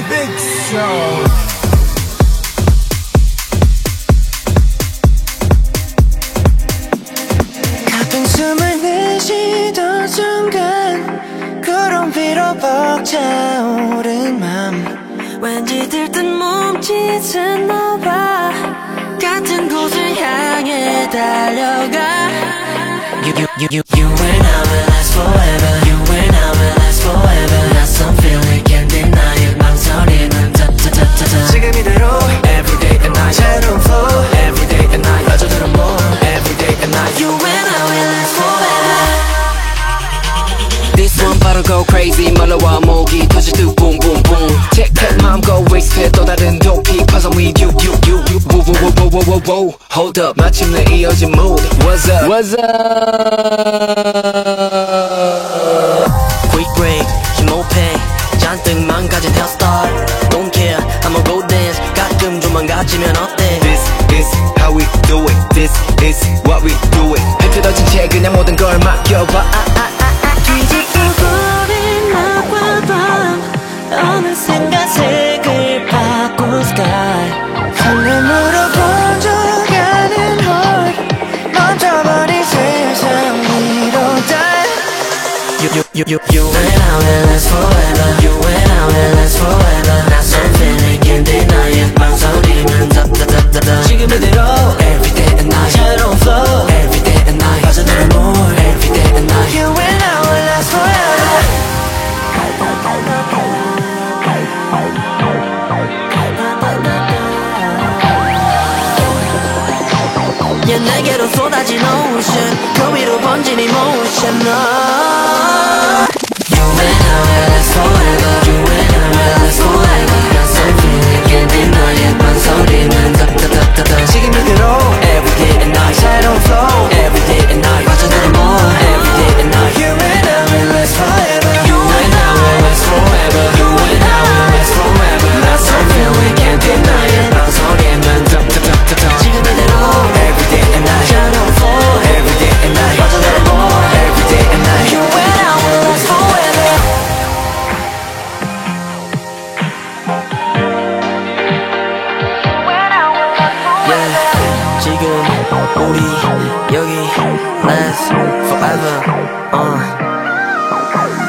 Big Show. 가쁜 숨을 내쉬던 순간 구름 위로 벅차오른 맘 왠지 들뜬 몸짓은 너와 같은 곳을 향해 달려가 You and I will last forever You and I will last forever 낯선 feeling can't deny it 망설이는 타타타타타 지금 이대로 Everyday and night 새로운 flow Everyday and night 빠져들어 more Everyday and night You and I will last forever This one 바로 go crazy 말로와 목이 터질 듯 boom boom boom Check that 마음 go wasted 또 다른 도피 파서 with you Whoa Hold up 마침내 이어진 mood What's up What's up Quick break 힘없해 잔뜩 망가진 hairstyle Don't care I'ma go dance 가끔 좀 망가지면 어때 This is how we do it This is what we do it 흐트러진 채 그냥 모든 걸 맡겨봐 뒤집어버린 낮과 밤 어느샌가 색을 바꾼 sky 설렘으로 번져가는 홀 멈춰버린 세상 위로 You and I will last forever You and I will last forever 낯선 feeling can't deny it 망설이면 답답답답 지금 이대로 Everyday and night 새로운 flow Everyday and night 빠져들어 more Everyday and night You and I will last forever yeah, 내게로 쏟아진 ocean 그 위로 번진 emotion You and I will last forever You and I will last forever 낯선 feeling can't deny it 망설이면 답답답답 지금 이대로 Everyday and night 새로운 flow Everyday and night 빠져들어 more Everyday and night You and I will last forever You and I will last forever You and I will last forever 낯선 feeling can't deny it 망설이면 답답답답 지금 이대로 Everyday and night 새로운 flow Everyday and night 빠져들어 more Everyday and night You and I will last forever Yeah, 지금 우리 여기 last forever